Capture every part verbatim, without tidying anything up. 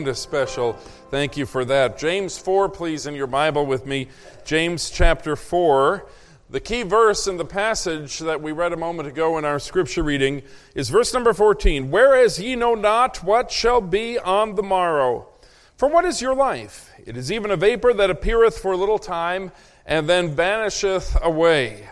A special thank you for that. James four, please, in your Bible with me. James chapter four. The key verse in the passage that we read a moment ago in our scripture reading is verse number fourteen. Whereas ye know not what shall be on the morrow. For what is your life? It is even a vapor that appeareth for a little time and then vanisheth away.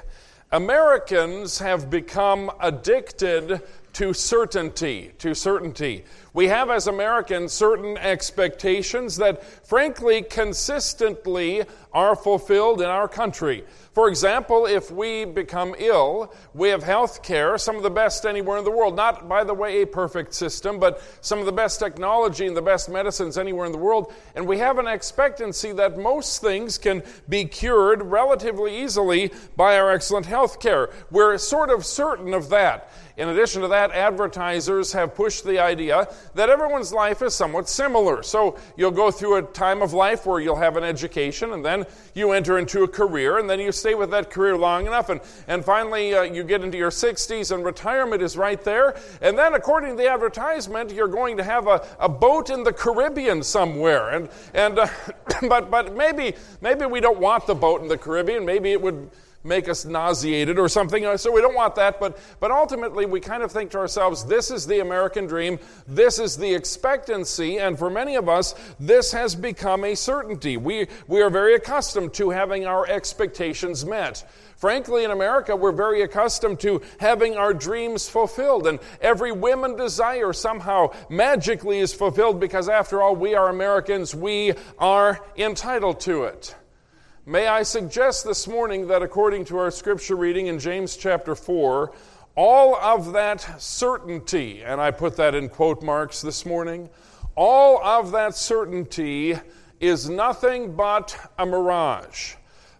Americans have become addicted to certainty, to certainty. We have as Americans certain expectations that frankly consistently are fulfilled in our country. For example, if we become ill, we have health care, some of the best anywhere in the world. Not, by the way, a perfect system, but some of the best technology and the best medicines anywhere in the world. And we have an expectancy that most things can be cured relatively easily by our excellent health care. We're sort of certain of that. In addition to that, advertisers have pushed the idea that everyone's life is somewhat similar. So you'll go through a time of life where you'll have an education, and then you enter into a career, and then you stay with that career long enough, and, and finally uh, you get into your sixties, and retirement is right there. And then, according to the advertisement, you're going to have a, a boat in the Caribbean somewhere. And and uh, but but maybe maybe we don't want the boat in the Caribbean. Maybe it would make us nauseated or something, so we don't want that, but but ultimately we kind of think to ourselves, this is the American dream, this is the expectancy, and for many of us, this has become a certainty. We, we are very accustomed to having our expectations met. Frankly, in America, we're very accustomed to having our dreams fulfilled, and every whim and desire somehow magically is fulfilled because, after all, we are Americans, we are entitled to it. May I suggest this morning that according to our scripture reading in James chapter four, all of that certainty, and I put that in quote marks this morning, all of that certainty is nothing but a mirage.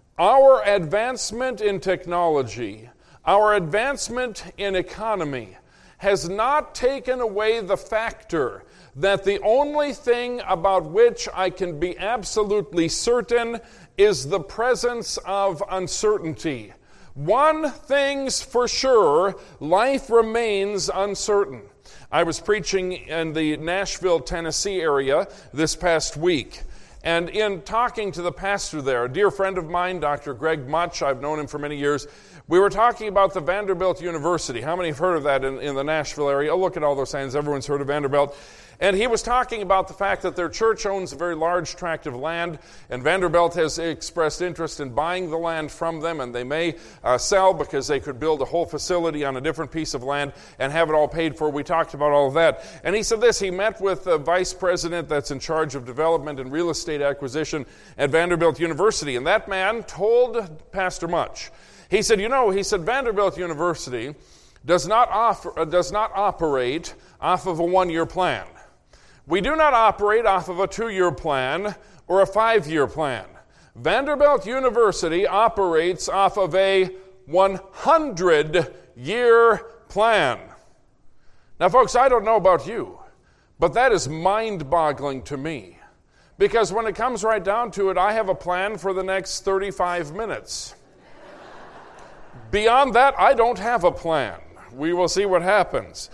Our advancement in technology, our advancement in economy has not taken away the factor that the only thing about which I can be absolutely certain is the presence of uncertainty. One thing's for sure, life remains uncertain. I was preaching in the Nashville, Tennessee area this past week. And in talking to the pastor there, a dear friend of mine, Doctor Greg Much, I've known him for many years, we were talking about the Vanderbilt University. How many have heard of that in, in the Nashville area? Oh, look at all those signs. Everyone's heard of Vanderbilt. And he was talking about the fact that their church owns a very large tract of land, and Vanderbilt has expressed interest in buying the land from them, and they may uh, sell because they could build a whole facility on a different piece of land and have it all paid for. We talked about all of that. And he said this, he met with the vice president that's in charge of development and real estate acquisition at Vanderbilt University, and that man told Pastor Much, he said, you know, he said, Vanderbilt University does not offer, uh, does not operate off of a one-year plan. We do not operate off of a two-year plan or a five-year plan. Vanderbilt University operates off of a one hundred year plan. Now, folks, I don't know about you, but that is mind-boggling to me. Because when it comes right down to it, I have a plan for the next thirty-five minutes. Beyond that, I don't have a plan. We will see what happens.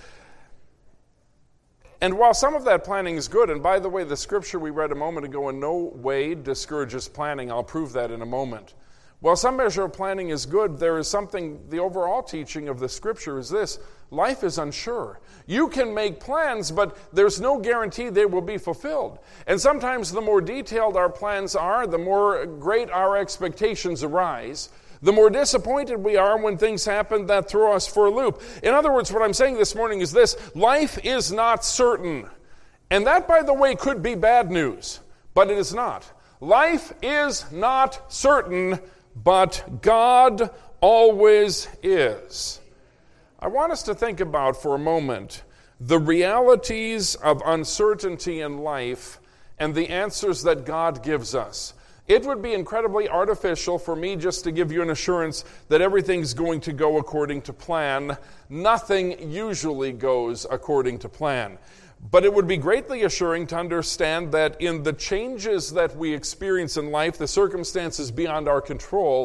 And while some of that planning is good, and by the way, the scripture we read a moment ago in no way discourages planning. I'll prove that in a moment. While some measure of planning is good, there is something, the overall teaching of the scripture is this: life is unsure. You can make plans, but there's no guarantee they will be fulfilled. And sometimes the more detailed our plans are, the more great our expectations arise. The more disappointed we are when things happen that throw us for a loop. In other words, what I'm saying this morning is this: life is not certain. And that, by the way, could be bad news, but it is not. Life is not certain, but God always is. I want us to think about for a moment the realities of uncertainty in life and the answers that God gives us. It would be incredibly artificial for me just to give you an assurance that everything's going to go according to plan. Nothing usually goes according to plan. But it would be greatly assuring to understand that in the changes that we experience in life, the circumstances beyond our control,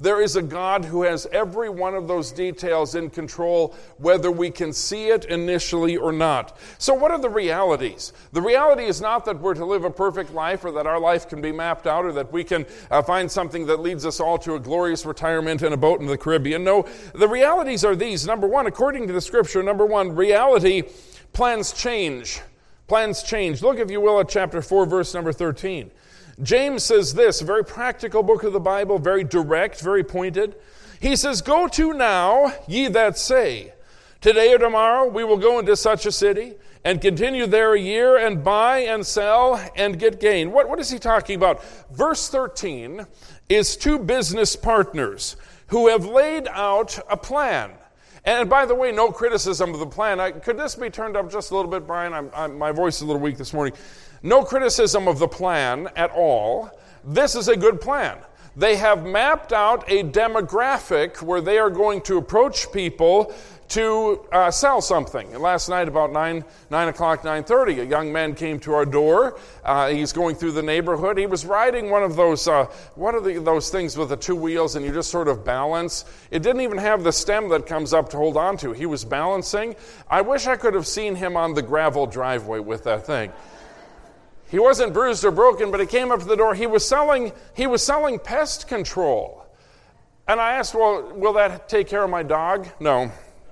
There is a God who has every one of those details in control, whether we can see it initially or not. So what are the realities? The reality is not that we're to live a perfect life or that our life can be mapped out or that we can uh, find something that leads us all to a glorious retirement in a boat in the Caribbean. No, the realities are these. Number one, according to the Scripture, number one, reality, plans change. Plans change. Look, if you will, at chapter four, verse number thirteen. James says this, a very practical book of the Bible, very direct, very pointed. He says, "Go to now, ye that say, today or tomorrow we will go into such a city, and continue there a year, and buy and sell, and get gain." What, what is he talking about? Verse thirteen is two business partners who have laid out a plan. And by the way, no criticism of the plan. I, could this be turned up just a little bit, Brian? I'm, I'm, my voice is a little weak this morning. No criticism of the plan at all. This is a good plan. They have mapped out a demographic where they are going to approach people to uh, sell something. And last night about nine, nine o'clock, nine thirty, a young man came to our door. Uh, he's going through the neighborhood. He was riding one of those, uh, what are the, those things with the two wheels and you just sort of balance? It didn't even have the stem that comes up to hold on to. He was balancing. I wish I could have seen him on the gravel driveway with that thing. He wasn't bruised or broken, but he came up to the door. He was selling, he was selling pest control. And I asked, well, will that take care of my dog? No.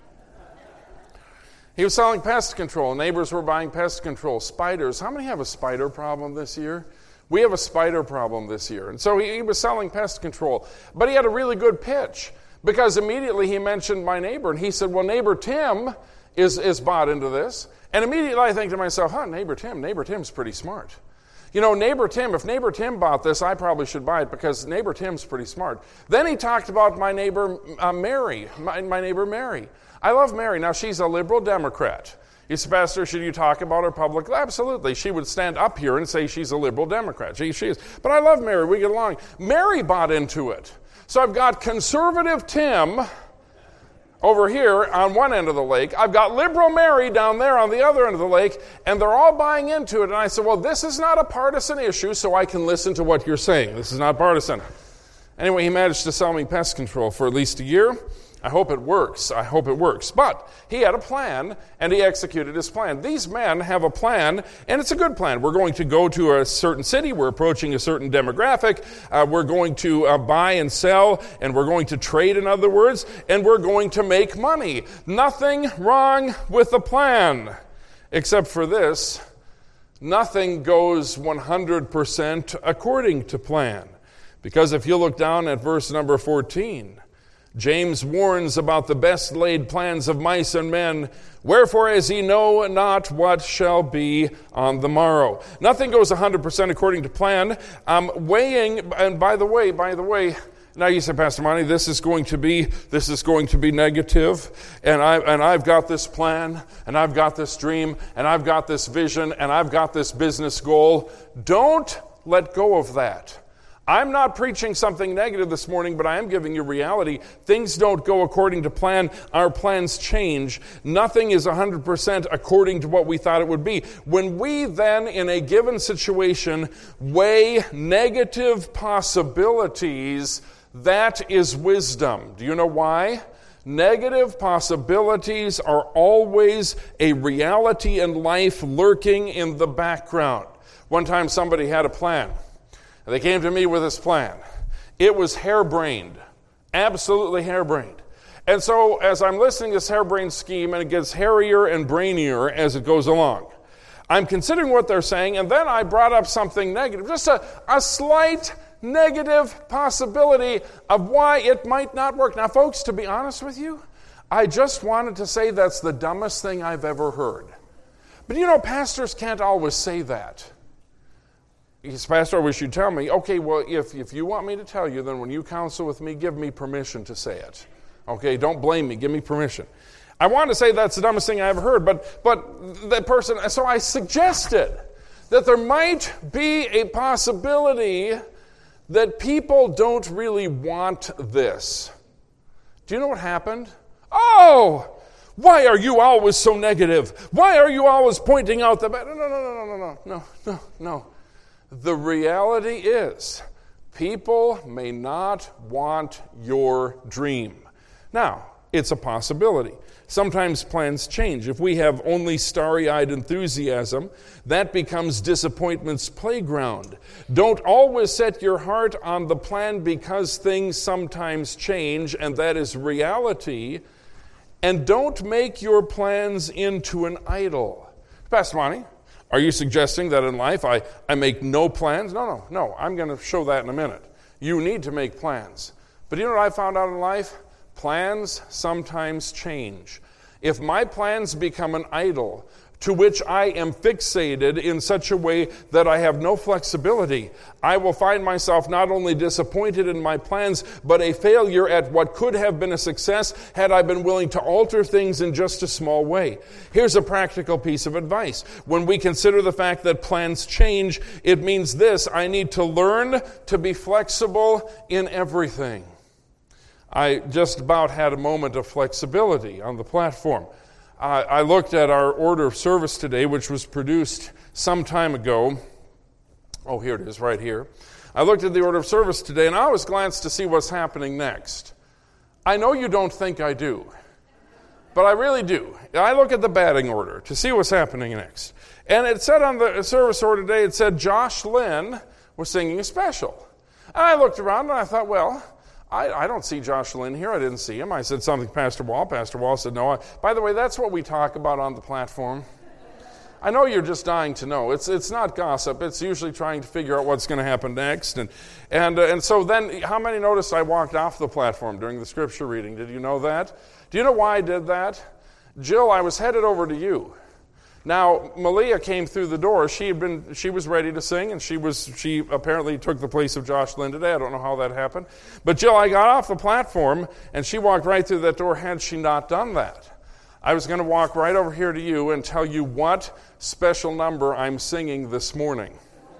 He was selling pest control. Neighbors were buying pest control. Spiders. How many have a spider problem this year? We have a spider problem this year. And so he, he was selling pest control. But he had a really good pitch because immediately he mentioned my neighbor. And he said, well, neighbor Tim is, is bought into this. And immediately I think to myself, huh, neighbor Tim, neighbor Tim's pretty smart. You know, neighbor Tim, if neighbor Tim bought this, I probably should buy it because neighbor Tim's pretty smart. Then he talked about my neighbor uh, Mary, my, my neighbor Mary. I love Mary. Now, she's a liberal Democrat. He said, Pastor, should you talk about her publicly? Absolutely. She would stand up here and say she's a liberal Democrat. She, she is. But I love Mary. We get along. Mary bought into it. So I've got conservative Tim over here on one end of the lake. I've got liberal Mary down there on the other end of the lake, and they're all buying into it. And I said, well, this is not a partisan issue, so I can listen to what you're saying. This is not partisan. Anyway, he managed to sell me pest control for at least a year. I hope it works. I hope it works. But he had a plan, and he executed his plan. These men have a plan, and it's a good plan. We're going to go to a certain city. We're approaching a certain demographic. Uh, we're going to uh, buy and sell, and we're going to trade, in other words, and we're going to make money. Nothing wrong with the plan, except for this. Nothing goes one hundred percent according to plan. Because if you look down at verse number fourteen, James warns about the best laid plans of mice and men. Wherefore, as ye know not what shall be on the morrow. Nothing goes one hundred percent according to plan. Um, weighing, and by the way, by the way, now you say, Pastor Monty, this is going to be this is going to be negative, and I and I've got this plan, and I've got this dream, and I've got this vision, and I've got this business goal. Don't let go of that. I'm not preaching something negative this morning, but I am giving you reality. Things don't go according to plan. Our plans change. Nothing is one hundred percent according to what we thought it would be. When we then, in a given situation, weigh negative possibilities, that is wisdom. Do you know why? Negative possibilities are always a reality in life lurking in the background. One time somebody had a plan. They came to me with this plan. It was harebrained, absolutely harebrained. And so as I'm listening to this harebrained scheme, and it gets hairier and brainier as it goes along, I'm considering what they're saying, and then I brought up something negative, just a, a slight negative possibility of why it might not work. Now, folks, to be honest with you, I just wanted to say that's the dumbest thing I've ever heard. But you know, pastors can't always say that. He says, Pastor, I wish you'd tell me. Okay, well, if, if you want me to tell you, then when you counsel with me, give me permission to say it. Okay, don't blame me. Give me permission. I want to say that's the dumbest thing I ever heard, but but that person, so I suggested that there might be a possibility that people don't really want this. Do you know what happened? Oh, why are you always so negative? Why are you always pointing out the bad? No, no, no, no, no, no, no, no, no. The reality is, People may not want your dream. Now, it's a possibility. Sometimes plans change. If we have only starry-eyed enthusiasm, that becomes disappointment's playground. Don't always set your heart on the plan because things sometimes change, and that is reality. And don't make your plans into an idol. Pastor Monty, are you suggesting that in life I, I make no plans? No, no, no. I'm going to show that in a minute. You need to make plans. But you know what I found out in life? Plans sometimes change. If my plans become an idol to which I am fixated in such a way that I have no flexibility, I will find myself not only disappointed in my plans, but a failure at what could have been a success had I been willing to alter things in just a small way. Here's a practical piece of advice. When we consider the fact that plans change, it means this: I need to learn to be flexible in everything. I just about had a moment of flexibility on the platform. Uh, I looked at our order of service today, which was produced some time ago. Oh, here it is, right here. I looked at the order of service today, and I always glanced to see what's happening next. I know you don't think I do, but I really do. I look at the batting order to see what's happening next. And it said on the service order today, it said Josh Lynn was singing a special. And I looked around, and I thought, well, I, I don't see Josh Lynn here. I didn't see him. I said something to Pastor Wall. Pastor Wall said no. I, by the way, that's what we talk about on the platform. I know you're just dying to know. It's it's not gossip. It's usually trying to figure out what's going to happen next. And and uh, and so then, how many noticed I walked off the platform during the scripture reading? Did you know that? Do you know why I did that? Jill, I was headed over to you. Now, Malia came through the door. She had been, she was ready to sing, and she was, she apparently took the place of Josh Lynn today. I don't know how that happened. But Jill, I got off the platform, and she walked right through that door had she not done that. I was going to walk right over here to you and tell you what special number I'm singing this morning.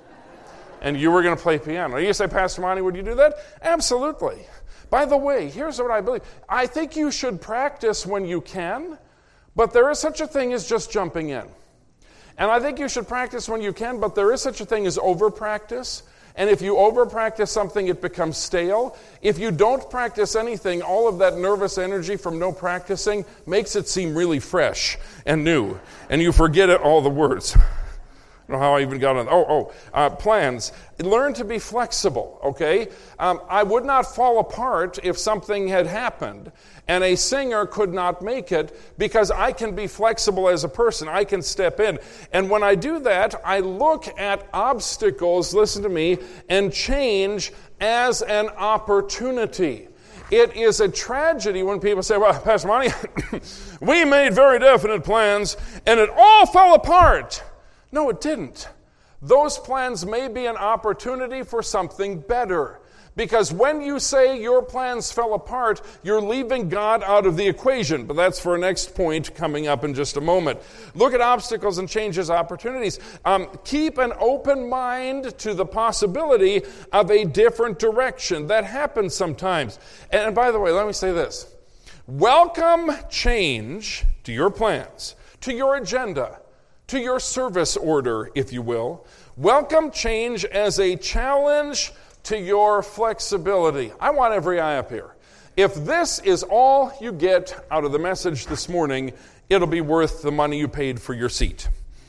And you were going to play piano. You say, Pastor Monty, would you do that? Absolutely. By the way, here's what I believe. I think you should practice when you can, but there is such a thing as just jumping in. And I think you should practice when you can, but there is such a thing as over-practice. And if you over-practice something, it becomes stale. If you don't practice anything, all of that nervous energy from no practicing makes it seem really fresh and new. And you forget it, all the words. I don't know how I even got on. Oh, oh, uh, plans. Learn to be flexible, okay? Um, I would not fall apart if something had happened and a singer could not make it, because I can be flexible as a person. I can step in. And when I do that, I look at obstacles, listen to me, and change as an opportunity. It is a tragedy when people say, well, Pastor Monty, we made very definite plans and it all fell apart. No, it didn't. Those plans may be an opportunity for something better. Because when you say your plans fell apart, you're leaving God out of the equation. But that's for our next point coming up in just a moment. Look at obstacles and change as opportunities. Um, keep an open mind to the possibility of a different direction. That happens sometimes. And, and by the way, let me say this. Welcome change to your plans, to your agenda, to your service order, if you will. Welcome change as a challenge to your flexibility. I want every eye up here. If this is all you get out of the message this morning, it'll be worth the money you paid for your seat.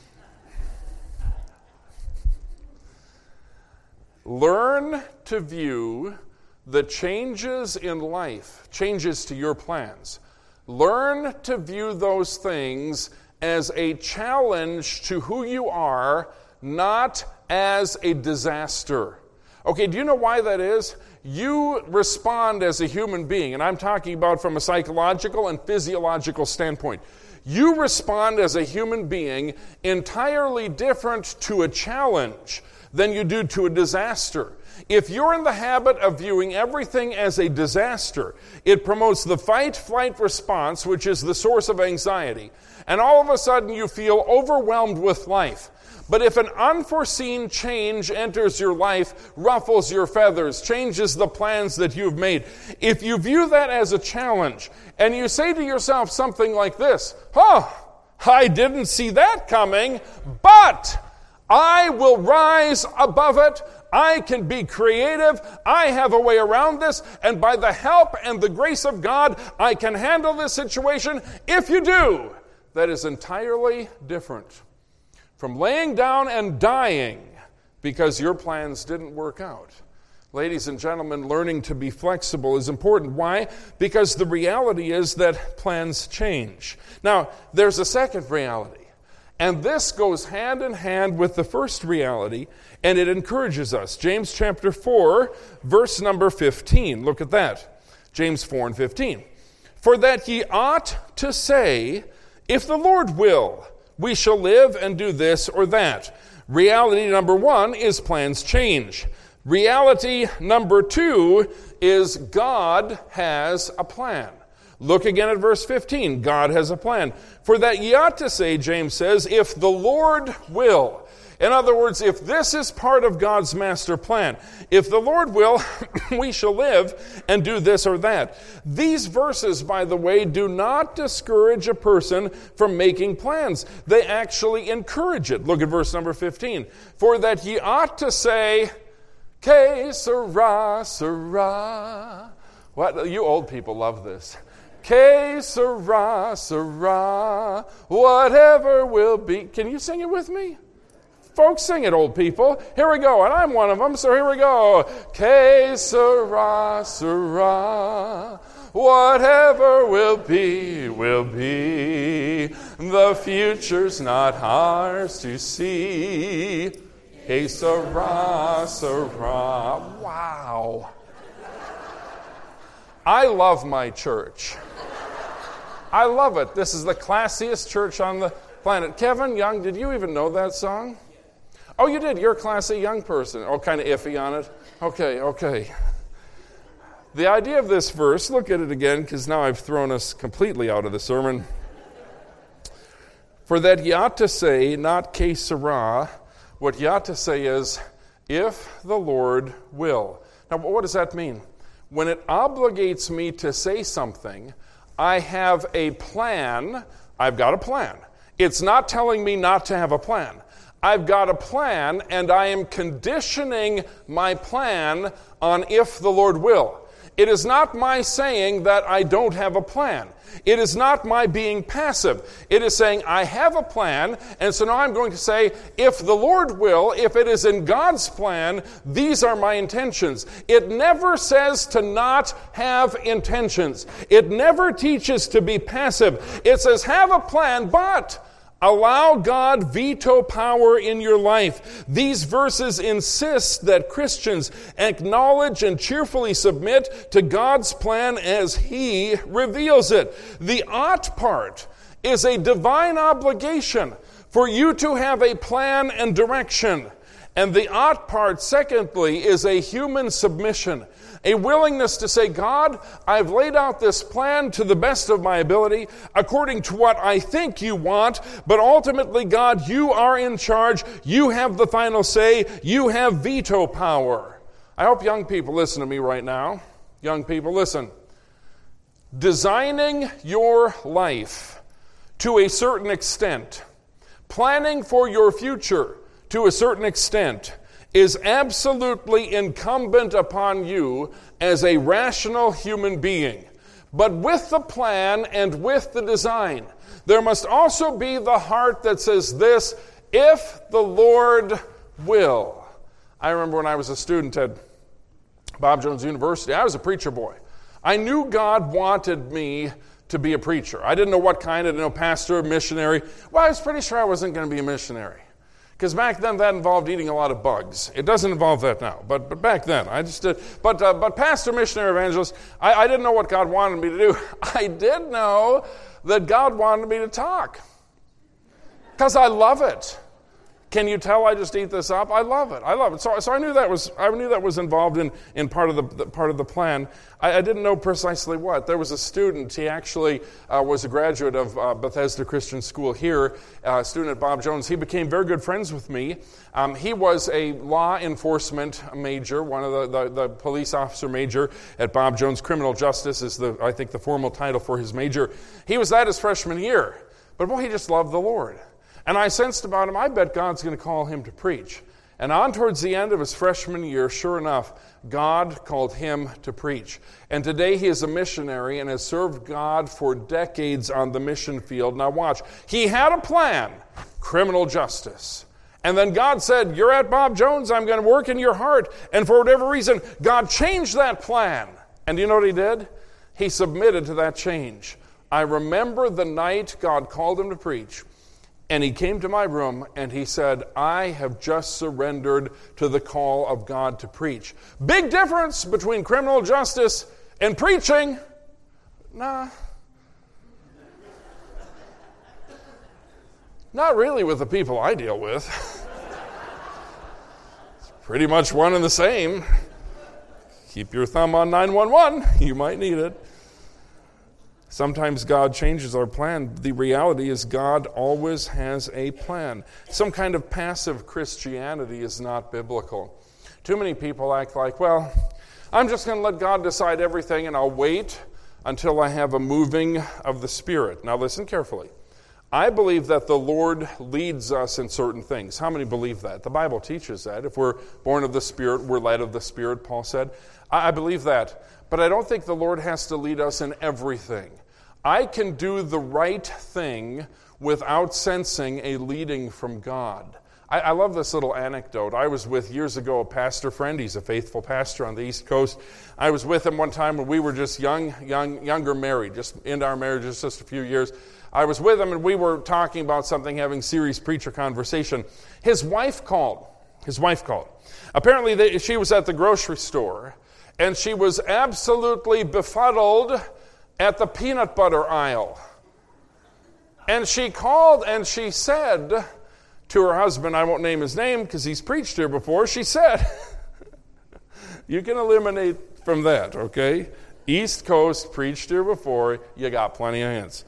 Learn to view the changes in life, changes to your plans. Learn to view those things as a challenge to who you are, not as a disaster. Okay, do you know why that is? You respond as a human being, and I'm talking about from a psychological and physiological standpoint. You respond as a human being entirely different to a challenge than you do to a disaster. If you're in the habit of viewing everything as a disaster, it promotes the fight-flight response, which is the source of anxiety. And all of a sudden you feel overwhelmed with life. But if an unforeseen change enters your life, ruffles your feathers, changes the plans that you've made, if you view that as a challenge, and you say to yourself something like this, oh, I didn't see that coming, but I will rise above it. I can be creative. I have a way around this. And by the help and the grace of God, I can handle this situation. If you do, that is entirely different from laying down and dying because your plans didn't work out. Ladies and gentlemen, learning to be flexible is important. Why? Because the reality is that plans change. Now, there's a second reality. And this goes hand in hand with the first reality, and it encourages us. James chapter four, verse number fifteen. Look at that. James four and fifteen. For that ye ought to say, if the Lord will, we shall live and do this or that. Reality number one is plans change. Reality number two is God has a plan. Look again at verse fifteen. God has a plan. For that ye ought to say, James says, if the Lord will. In other words, if this is part of God's master plan, if the Lord will, we shall live and do this or that. These verses, by the way, do not discourage a person from making plans. They actually encourage it. Look at verse number fifteen. For that ye ought to say, que sera, sera. What? You old people love this. Que sera, sera, whatever will be. Can you sing it with me? Folks, sing it, old people. Here we go, and I'm one of them, so here we go. Que sera, sera, whatever will be, will be. The future's not ours to see. Que sera, sera. Wow. I love my church. I love it. This is the classiest church on the planet. Kevin Young, did you even know that song? Oh, you did. You're a classy young person. Oh, kind of iffy on it. Okay, okay. The idea of this verse, look at it again, because now I've thrown us completely out of the sermon. For that ye ought to say, not que sera, what ye ought to say is, if the Lord will. Now, what does that mean? When it obligates me to say something, I have a plan. I've got a plan. It's not telling me not to have a plan. I've got a plan, and I am conditioning my plan on if the Lord will. It is not my saying that I don't have a plan. It is not my being passive. It is saying I have a plan, and so now I'm going to say, if the Lord will, if it is in God's plan, these are my intentions. It never says to not have intentions. It never teaches to be passive. It says have a plan, but allow God veto power in your life. These verses insist that Christians acknowledge and cheerfully submit to God's plan as He reveals it. The ought part is a divine obligation for you to have a plan and direction. And the ought part, secondly, is a human submission. A willingness to say, God, I've laid out this plan to the best of my ability, according to what I think you want, but ultimately, God, you are in charge. You have the final say. You have veto power. I hope young people listen to me right now. Young people, listen. Designing your life to a certain extent, planning for your future to a certain extent, is absolutely incumbent upon you as a rational human being. But with the plan and with the design, there must also be the heart that says this, if the Lord will. I remember when I was a student at Bob Jones University, I was a preacher boy. I knew God wanted me to be a preacher. I didn't know what kind, I didn't know pastor, missionary. Well, I was pretty sure I wasn't going to be a missionary. Because back then that involved eating a lot of bugs. It doesn't involve that now, but but back then I just did. But uh, but pastor, missionary, evangelist, I, I didn't know what God wanted me to do. I did know that God wanted me to talk, because I love it. Can you tell I just eat this up? I love it. I love it. So, so I knew that was I knew that was involved in, in part of the, the part of the plan. I, I didn't know precisely what. There was a student. He actually uh, was a graduate of uh, Bethesda Christian School here. Uh, a student at Bob Jones. He became very good friends with me. Um, he was a law enforcement major, one of the, the the police officer major at Bob Jones. Criminal justice is the I think the formal title for his major. He was that his freshman year, but boy, he just loved the Lord. And I sensed about him, I bet God's going to call him to preach. And on towards the end of his freshman year, sure enough, God called him to preach. And today he is a missionary and has served God for decades on the mission field. Now watch, he had a plan, criminal justice. And then God said, you're at Bob Jones, I'm going to work in your heart. And for whatever reason, God changed that plan. And do you know what he did? He submitted to that change. I remember the night God called him to preach. And he came to my room and he said, I have just surrendered to the call of God to preach. Big difference between criminal justice and preaching. Nah. Not really with the people I deal with. It's pretty much one and the same. Keep your thumb on nine one one. You might need it. Sometimes God changes our plan. The reality is God always has a plan. Some kind of passive Christianity is not biblical. Too many people act like, well, I'm just going to let God decide everything and I'll wait until I have a moving of the Spirit. Now listen carefully. I believe that the Lord leads us in certain things. How many believe that? The Bible teaches that. If we're born of the Spirit, we're led of the Spirit, Paul said. I believe that. But I don't think the Lord has to lead us in everything. I can do the right thing without sensing a leading from God. I, I love this little anecdote. I was with, years ago, a pastor friend. He's a faithful pastor on the East Coast. I was with him one time when we were just young, young, younger married, just into our marriage, just a few years. I was with him and we were talking about something, having serious preacher conversation. His wife called. His wife called. Apparently they, she was at the grocery store and she was absolutely befuddled at the peanut butter aisle. And she called and she said to her husband, I won't name his name because he's preached here before, she said, you can eliminate from that, okay? East Coast, preached here before, you got plenty of hints.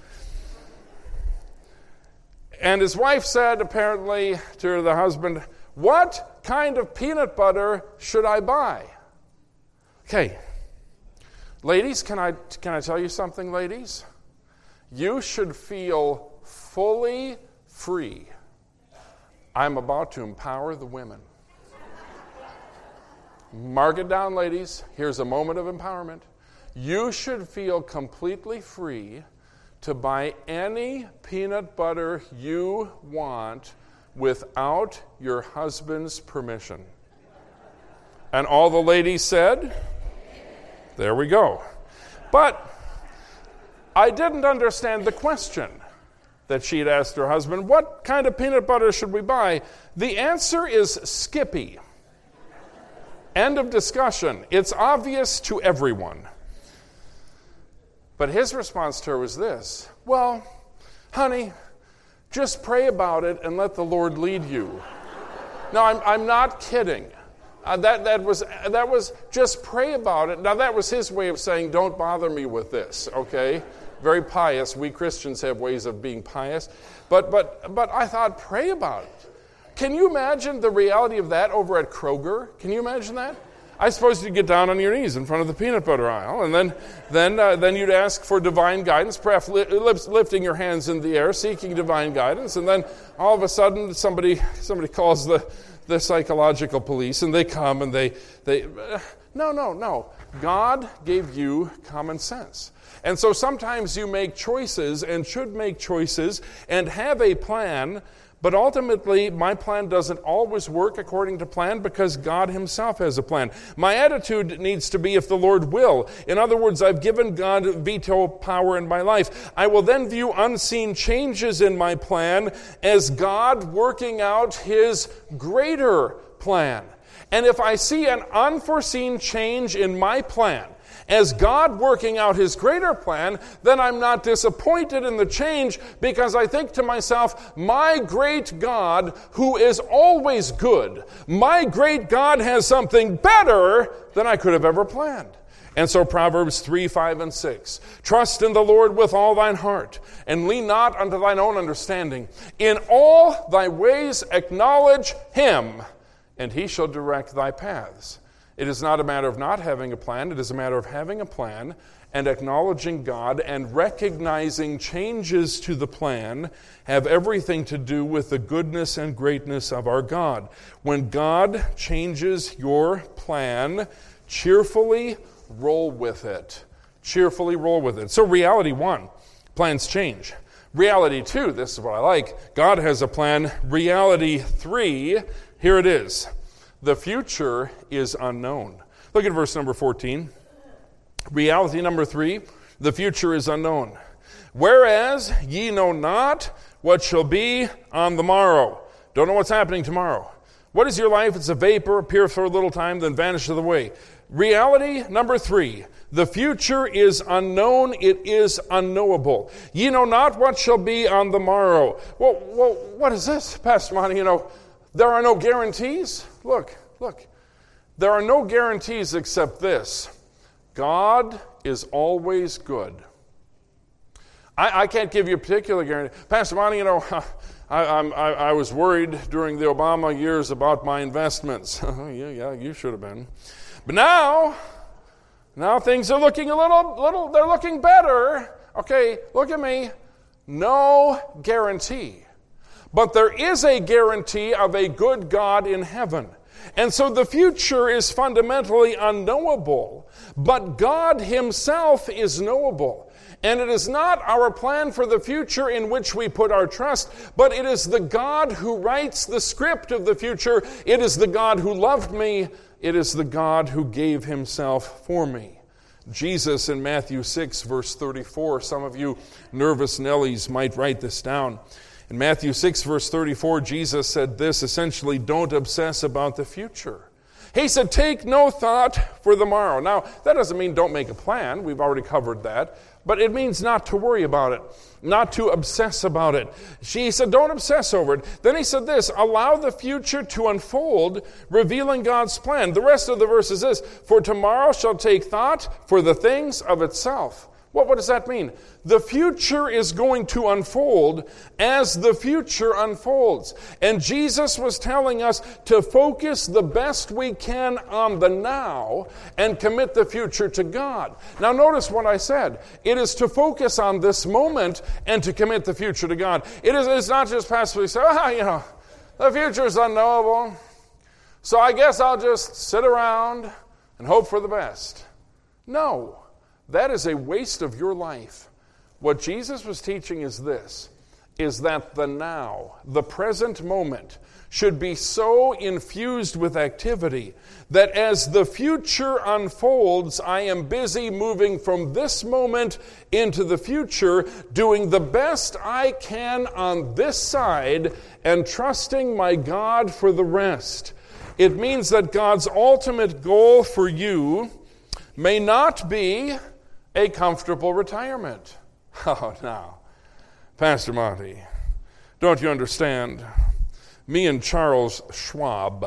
And his wife said, apparently, to the husband, what kind of peanut butter should I buy? Okay. Ladies, can I can I tell you something, ladies? You should feel fully free. I'm about to empower the women. Mark it down, ladies. Here's a moment of empowerment. You should feel completely free to buy any peanut butter you want without your husband's permission. And all the ladies said, there we go. But I didn't understand the question that she had asked her husband, what kind of peanut butter should we buy? The answer is Skippy. End of discussion. It's obvious to everyone. But his response to her was this, well, honey, just pray about it and let the Lord lead you. No, I'm, I'm not kidding. Uh, that, that, was, that was just pray about it. Now, that was his way of saying, don't bother me with this, okay? Very pious. We Christians have ways of being pious. But, but, but I thought, pray about it. Can you imagine the reality of that over at Kroger? Can you imagine that? I suppose you'd get down on your knees in front of the peanut butter aisle, and then then, uh, then you'd ask for divine guidance, perhaps li- lifting your hands in the air, seeking divine guidance, and then all of a sudden somebody somebody calls the, the psychological police, and they come and they... they uh, no, no, no. God gave you common sense. And so sometimes you make choices and should make choices and have a plan, but ultimately, my plan doesn't always work according to plan because God himself has a plan. My attitude needs to be if the Lord will. In other words, I've given God veto power in my life. I will then view unseen changes in my plan as God working out his greater plan. And if I see an unforeseen change in my plan, as God working out his greater plan, then I'm not disappointed in the change because I think to myself, my great God, who is always good, my great God has something better than I could have ever planned. And so Proverbs three, five, and six. Trust in the Lord with all thine heart, and lean not unto thine own understanding. In all thy ways acknowledge him, and he shall direct thy paths. It is not a matter of not having a plan. It is a matter of having a plan and acknowledging God and recognizing changes to the plan have everything to do with the goodness and greatness of our God. When God changes your plan, cheerfully roll with it. Cheerfully roll with it. So reality one, plans change. Reality two, this is what I like. God has a plan. Reality three, here it is. The future is unknown. Look at verse number fourteen. Reality number three, the future is unknown. Whereas ye know not what shall be on the morrow. Don't know what's happening tomorrow. What is your life? It's a vapor, appears for a little time, then vanisheth away. Reality number three, the future is unknown, it is unknowable. Ye know not what shall be on the morrow. Well, well what is this, Pastor Monty? You know, there are no guarantees. Look, look. There are no guarantees except this. God is always good. I, I can't give you a particular guarantee. Pastor Monty, you know, I, I'm, I, I was worried during the Obama years about my investments. yeah, yeah, you should have been. But now, now things are looking a little, little, they're looking better. Okay, look at me. No guarantee. But there is a guarantee of a good God in heaven. And so the future is fundamentally unknowable, but God himself is knowable. And it is not our plan for the future in which we put our trust, but it is the God who writes the script of the future. It is the God who loved me. It is the God who gave himself for me. Jesus in Matthew six, verse thirty-four, some of you nervous Nellies might write this down. In Matthew six, verse thirty-four, Jesus said this, essentially, don't obsess about the future. He said, take no thought for the morrow. Now, that doesn't mean don't make a plan. We've already covered that. But it means not to worry about it, not to obsess about it. He said, don't obsess over it. Then he said this, allow the future to unfold, revealing God's plan. The rest of the verse is this, for tomorrow shall take thought for the things of itself. What, what does that mean? The future is going to unfold as the future unfolds. And Jesus was telling us to focus the best we can on the now and commit the future to God. Now notice what I said. It is to focus on this moment and to commit the future to God. It is it's not just passively say, ah, you know, the future is unknowable, so I guess I'll just sit around and hope for the best. No. That is a waste of your life. What Jesus was teaching is this, is that the now, the present moment, should be so infused with activity that as the future unfolds, I am busy moving from this moment into the future, doing the best I can on this side and trusting my God for the rest. It means that God's ultimate goal for you may not be a comfortable retirement. Oh, now, Pastor Monty, don't you understand? Me and Charles Schwab,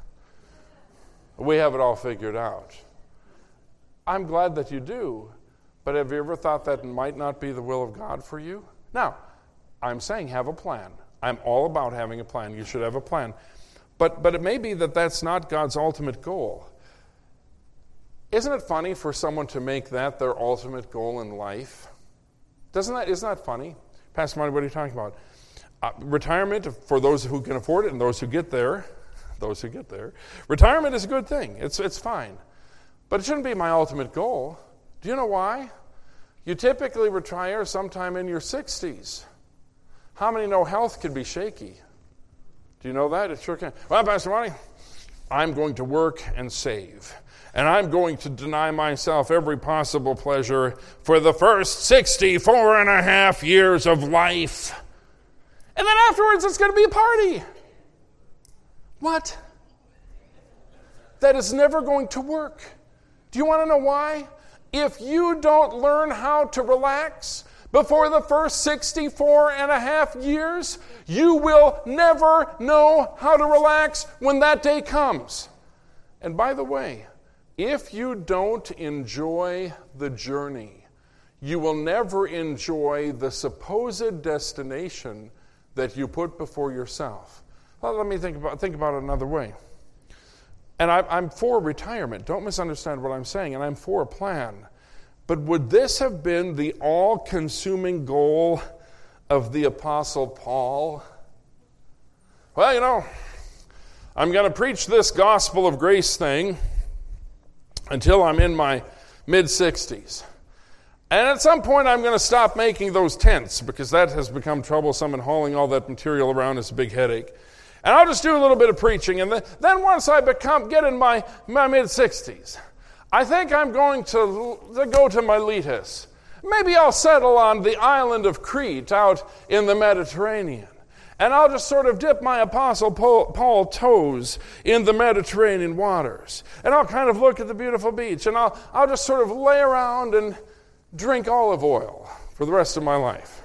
we have it all figured out. I'm glad that you do, but have you ever thought that might not be the will of God for you? Now, I'm saying have a plan. I'm all about having a plan. You should have a plan. But, but it may be that that's not God's ultimate goal. Isn't it funny for someone to make that their ultimate goal in life? Doesn't that, isn't that funny? Pastor Monty, what are you talking about? Uh, retirement, for those who can afford it and those who get there, those who get there, retirement is a good thing. It's, it's fine. But it shouldn't be my ultimate goal. Do you know why? You typically retire sometime in your sixties. How many know health can be shaky? Do you know that? It sure can. Well, Pastor Monty, I'm going to work and save. And I'm going to deny myself every possible pleasure for the first sixty-four and a half years of life. And then afterwards, it's going to be a party. What? That is never going to work. Do you want to know why? If you don't learn how to relax before the first sixty-four and a half years, you will never know how to relax when that day comes. And by the way, if you don't enjoy the journey, you will never enjoy the supposed destination that you put before yourself. Well, let me think about think about it another way. And I, I'm for retirement. Don't misunderstand what I'm saying. And I'm for a plan. But would this have been the all-consuming goal of the Apostle Paul? Well, you know, I'm going to preach this gospel of grace thing until I'm in my mid-sixties. And at some point I'm going to stop making those tents because that has become troublesome and hauling all that material around is a big headache. And I'll just do a little bit of preaching. And then, then once I become get in my, my mid-sixties, I think I'm going to, to go to Miletus. Maybe I'll settle on the island of Crete out in the Mediterranean. And I'll just sort of dip my Apostle Paul, Paul toes in the Mediterranean waters. And I'll kind of look at the beautiful beach. And I'll, I'll just sort of lay around and drink olive oil for the rest of my life.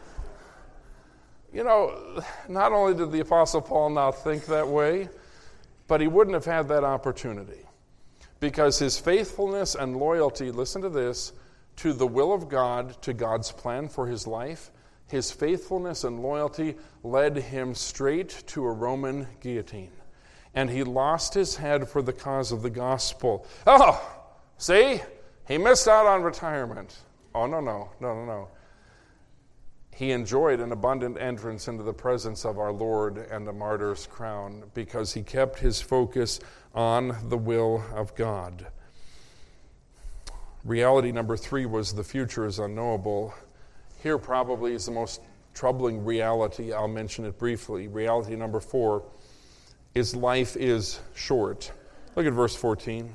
You know, not only did the Apostle Paul not think that way, but he wouldn't have had that opportunity. Because his faithfulness and loyalty, listen to this, to the will of God, to God's plan for his life, his faithfulness and loyalty led him straight to a Roman guillotine. And he lost his head for the cause of the gospel. Oh, see? He missed out on retirement. Oh, no, no, no, no, no. He enjoyed an abundant entrance into the presence of our Lord and a martyr's crown because he kept his focus on the will of God. Reality number three was the future is unknowable. Here probably is the most troubling reality. I'll mention it briefly. Reality number four is life is short. Look at verse fourteen.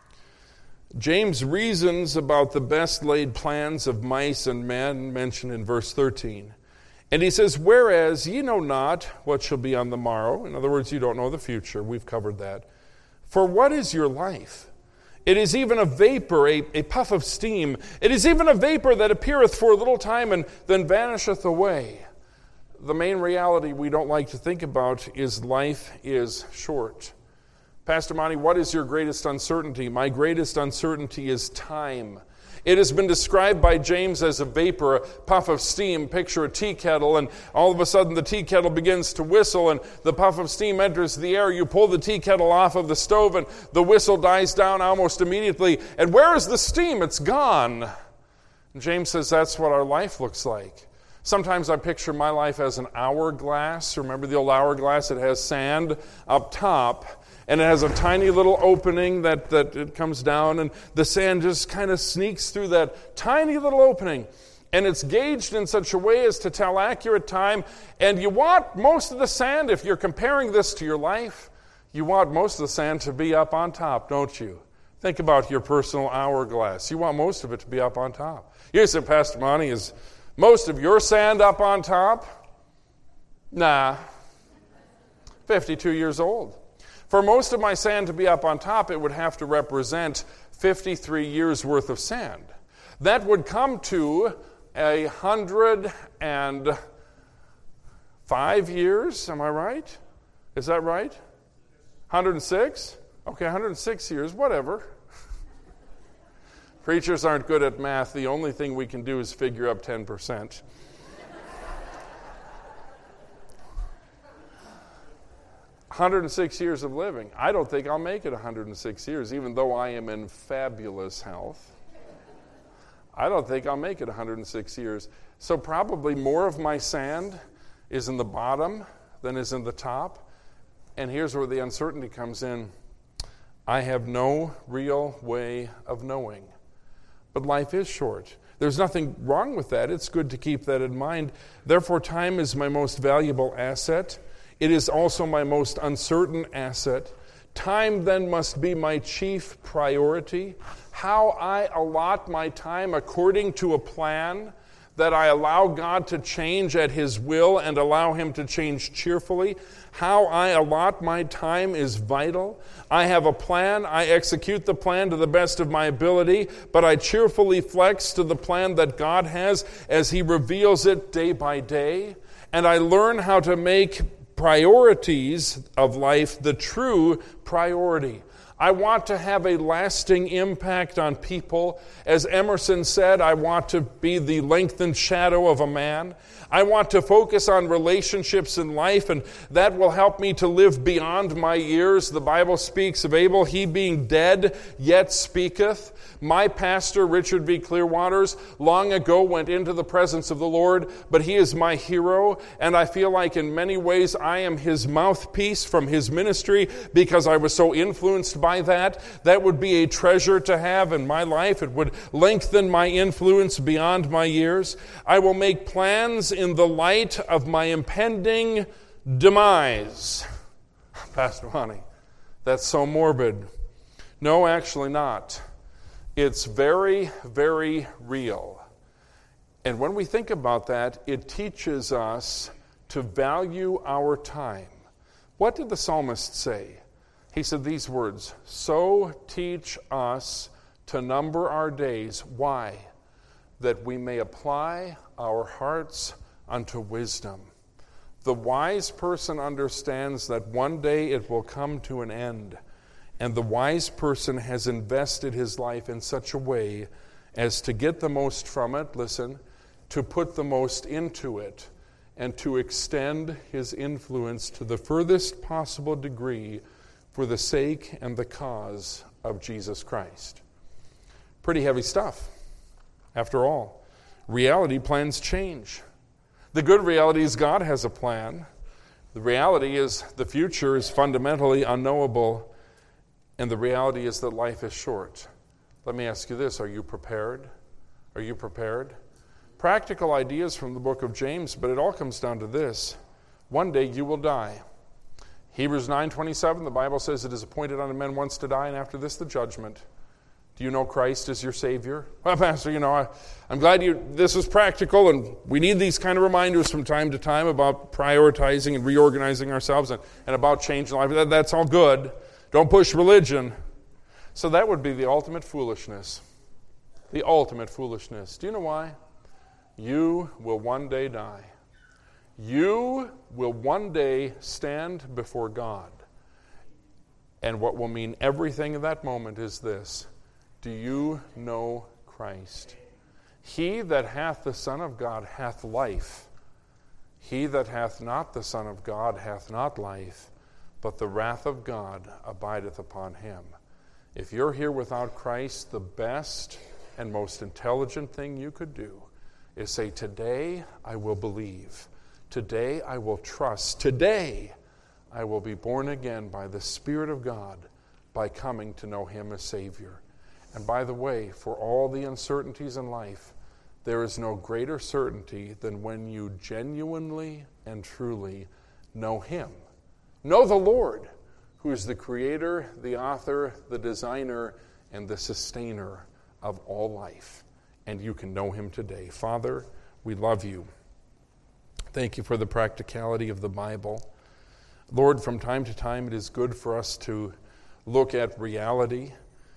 James reasons about the best laid plans of mice and men mentioned in verse thirteen. And he says, whereas ye know not what shall be on the morrow. In other words, you don't know the future. We've covered that. For what is your life? It is even a vapor, a, a puff of steam. It is even a vapor that appeareth for a little time and then vanisheth away. The main reality we don't like to think about is life is short. Pastor Monty, what is your greatest uncertainty? My greatest uncertainty is time. It has been described by James as a vapor, a puff of steam. Picture a tea kettle, and all of a sudden the tea kettle begins to whistle, and the puff of steam enters the air. You pull the tea kettle off of the stove, and the whistle dies down almost immediately. And where is the steam? It's gone. And James says that's what our life looks like. Sometimes I picture my life as an hourglass. Remember the old hourglass? It has sand up top. And it has a tiny little opening that, that it comes down, and the sand just kind of sneaks through that tiny little opening. And it's gauged in such a way as to tell accurate time. And you want most of the sand, if you're comparing this to your life, you want most of the sand to be up on top, don't you? Think about your personal hourglass. You want most of it to be up on top. You say, Pastor Monty, is most of your sand up on top? Nah. fifty-two years old. For most of my sand to be up on top, it would have to represent fifty-three years worth of sand. That would come to a hundred and five years, am I right? Is that right? one hundred six? Okay, one hundred six years, whatever. Preachers aren't good at math. The only thing we can do is figure up ten percent. one hundred six years of living. I don't think I'll make it one hundred six years, even though I am in fabulous health. I don't think I'll make it one hundred six years. So probably more of my sand is in the bottom than is in the top. And here's where the uncertainty comes in. I have no real way of knowing. But life is short. There's nothing wrong with that. It's good to keep that in mind. Therefore, time is my most valuable asset. It is also my most uncertain asset. Time then must be my chief priority. How I allot my time according to a plan that I allow God to change at His will and allow Him to change cheerfully. How I allot my time is vital. I have a plan. I execute the plan to the best of my ability, but I cheerfully flex to the plan that God has as He reveals it day by day. And I learn how to make priorities of life the true priority. I want to have a lasting impact on people. As Emerson said, I want to be the lengthened shadow of a man. I want to focus on relationships in life, and that will help me to live beyond my years. The Bible speaks of Abel, he being dead, yet speaketh. My pastor, Richard V. Clearwaters, long ago went into the presence of the Lord, but he is my hero, and I feel like in many ways I am his mouthpiece from his ministry because I was so influenced by that. That would be a treasure to have in my life. It would lengthen my influence beyond my years. I will make plans in the light of my impending demise. Pastor Ronnie, that's so morbid. No, actually not. It's very, very real. And when we think about that, it teaches us to value our time. What did the psalmist say? He said these words, "So teach us to number our days." Why? That we may apply our hearts unto wisdom. The wise person understands that one day it will come to an end. And the wise person has invested his life in such a way as to get the most from it, listen, to put the most into it, and to extend his influence to the furthest possible degree for the sake and the cause of Jesus Christ. Pretty heavy stuff. After all, reality plans change. The good reality is God has a plan. The reality is the future is fundamentally unknowable. And the reality is that life is short. Let me ask you this, are you prepared? Are you prepared? Practical ideas from the book of James, but it all comes down to this. One day you will die. Hebrews nine twenty-seven, the Bible says it is appointed unto men once to die, and after this the judgment. Do you know Christ as your Savior? Well, Pastor, you know, I, I'm glad you. this is practical, and we need these kind of reminders from time to time about prioritizing and reorganizing ourselves and, and about changing life. That, that's all good. Don't push religion. So that would be the ultimate foolishness. The ultimate foolishness. Do you know why? You will one day die. You will one day stand before God. And what will mean everything in that moment is this. Do you know Christ? He that hath the Son of God hath life. He that hath not the Son of God hath not life. But the wrath of God abideth upon him. If you're here without Christ, the best and most intelligent thing you could do is say, today I will believe. Today I will trust. Today I will be born again by the Spirit of God by coming to know him as Savior. And by the way, for all the uncertainties in life, there is no greater certainty than when you genuinely and truly know him. Know the Lord, who is the creator, the author, the designer, and the sustainer of all life. And you can know him today. Father, we love you. Thank you for the practicality of the Bible. Lord, from time to time it is good for us to look at reality,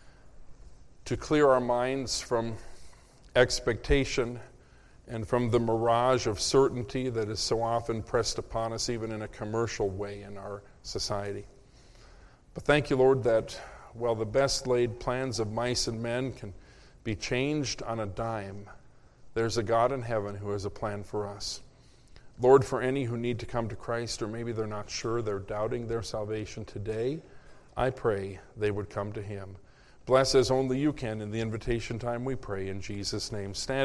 to clear our minds from expectation and from the mirage of certainty that is so often pressed upon us, even in a commercial way in our society. But thank you, Lord, that while the best laid plans of mice and men can be changed on a dime, there's a God in heaven who has a plan for us. Lord, for any who need to come to Christ, or maybe they're not sure, they're doubting their salvation today, I pray they would come to him. Bless as only you can in the invitation time, we pray in Jesus' name. Stand